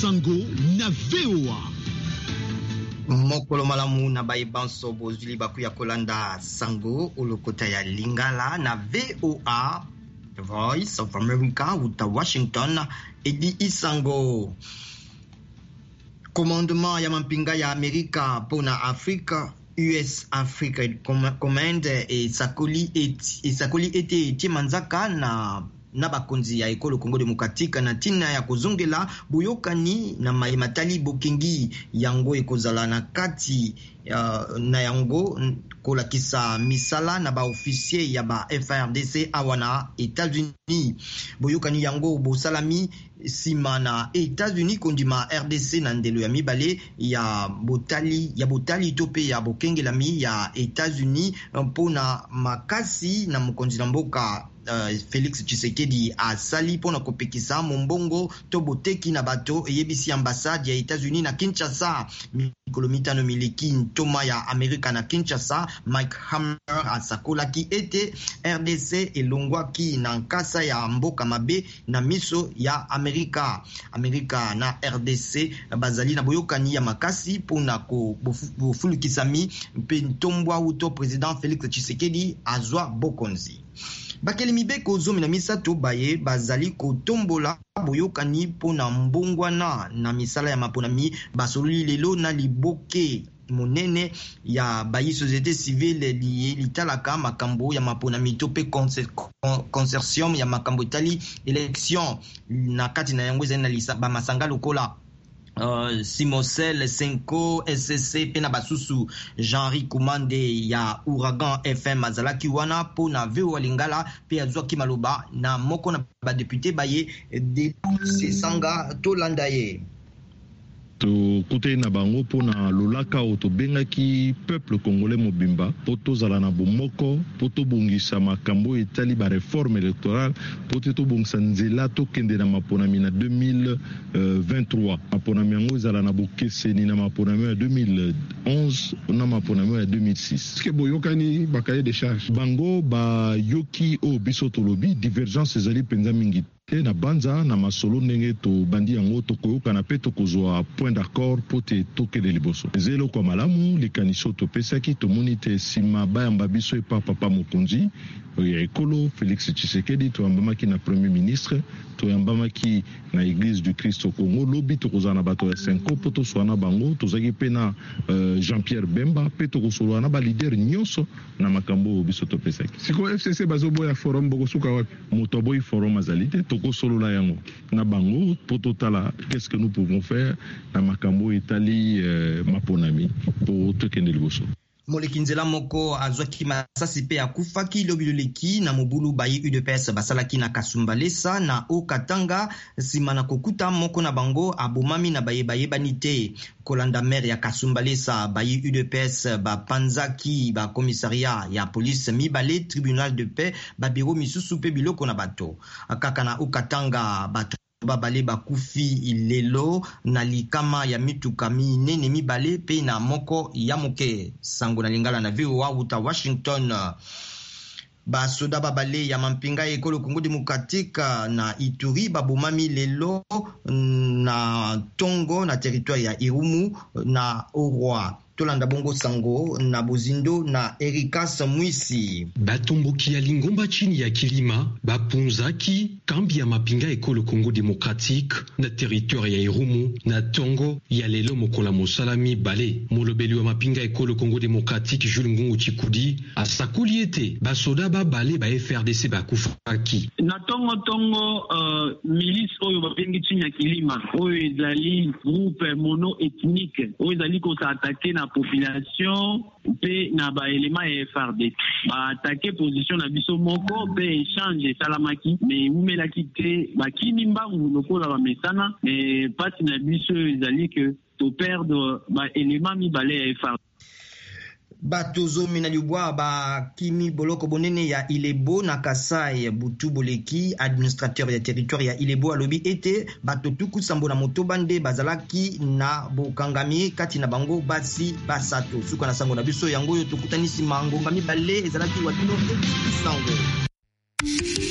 Sango na VOA. Mokolo malamu na baibanso bozuli bakuya kolanda Sango ulokota ya Lingala na VOA, The Voice of America uta Washington edi Isango. Commandement ya mampinga ya Amerika pona Afrika, US Africa Command esakoli ete Chimanzaka na bakonzi ya ekolo Kongo Demokratika na tina ya kuzongela buyokani na maimatali bokengi yango ekozala na kati na yango kolakisa misala na ba officier ya ba FRDC awana États-Unis. Boyokani yango bosalami sima na États-Unis kondima RDC na ndelo ya mibale ya botali tope ya bokengelami ya États-Unis mpona makasi na mokonzi na mboka Félix Tshisekedi asali pona kopekisa mombongo to boteki na bato eyebisi ambassade ya États-Unis na Kinshasa. Mikolo mitano miliki ntoma ya Amerika na Kinshasa, Mike Hammer asakolaki ete RDC elongwaki na nkasa ya mboka mabe na miso ya Amerika na RDC bazali na boyokani ya makasi pona ko bofulukisami mpe ntombwa uto president Félix Tshisekedi azwa bokonzi. Bakeli mibeko zomi na misato baye bazali kotombola boyokani pona mbongwana na misala ya maponami basololi lelo na liboke monene ya bayi société civile litalaka makambo ya maponami to pe consortium ya makambo etali election na kati na yango ezali na lisaba masanga lokola Simosel, Senko, SSC, pena basusu Jean-Ri Kumande ya Ouragan FM azalaki wana po na VOA Lingala pe azwaki maloba na moko na ba député baye de Sanga Tolanda ye. To kote na bango po na lolaka o to bengaki peuple congolais mobimba po tozala na bomoko po tobongisa makambo etali ba réforme électorale po tobongisa nzela tokende na maponami na 2023 maponami yango ezala na bokeseni na maponami ya 2011 na maponami ya 2006 ke boyokani bakaye de charge bango bayoki o biso tolobi divergence ezali penza mingi na banza na masolo ndenge to bandi yango tokoyoka na pe tokozwa point d'accord po te tokende liboso ezelo kwa malamu likaniso topesaki tomoni te sima bayamba biso epa papa mokonzi ya ekolo Félix Tshisekedi toyambamaki na premier ministre toyambamaki na église du Christ au Congo lobi tokozala na bato ya Senko po toswana bango tozaki pe na Jean-Pierre Bemba pe tokosolwa na balider nyonso na makambo biso topesaki siko FCC bazoboya forum bokosuka wapi moto aboyi forum azali te tokosolola yango na bango po totala qu'est-ce que nous pouvons faire na makambo etali maponami po tokende liboso. Moleki nzela moko azwaki masasi pe akufaki lobiloleki na mobulu bayi UDPS basalaki na Kasumbalesa na Okatanga sima na kokuta moko na bango abomami na bayebani te. Kolanda maire ya Kasumbalesa bayi UDPS bapanzaki ba komisaria ya police mibale tribunal de paix ba biro misusu pe biloko na bato kaka na Okatanga bato babale bakufi lelo na likama ya mituka minene mibale pe na moko ya moke. Sango na Lingala na VOA uta Washington. Basoda babale ya mampinga ekolo Kongo Demokratika na Ituri babomami lelo na Tongo na territoire ya Irumu na Orwa. Tolanda bongo Sango na Bozindo na Erika Samwisi. Batomboki ya lingomba chini ya kilima bapunzaki kambi ya mapinga ekolo Kongo Demokratique na territoire ya Irumu na Tongo ya lelo mokola mosalami bale molobeli wa mapinga ekolo Kongo Demokratique Jules Ngungu Chikudi asakuli ete basoda babale ba FRDC bakufaki na Tongo milice oyo bapengi chini ya kilima oyo ezali groupe mono ethnique oyo ezali ko s'attaquer na population pe na ba élément ya FRDC ba attaquer position na biso moko pe échange salamaki mais umelaki te bakini mbangu lokola ba mesana mais pati na biso ezali que to perdre ba élément mibale ya FRDC. Batozo minalibwa ba kimi boloko bonene ya Ilebo na Kasai Butu Boleki administrateur ya territoire ya Ilebo alobi ete batotuku sambo na motobande bazalaki na bokangami kati na bango basi basato suka na sango na biso yango yo tokutanisi mangonga mibale ezalaki watino sango.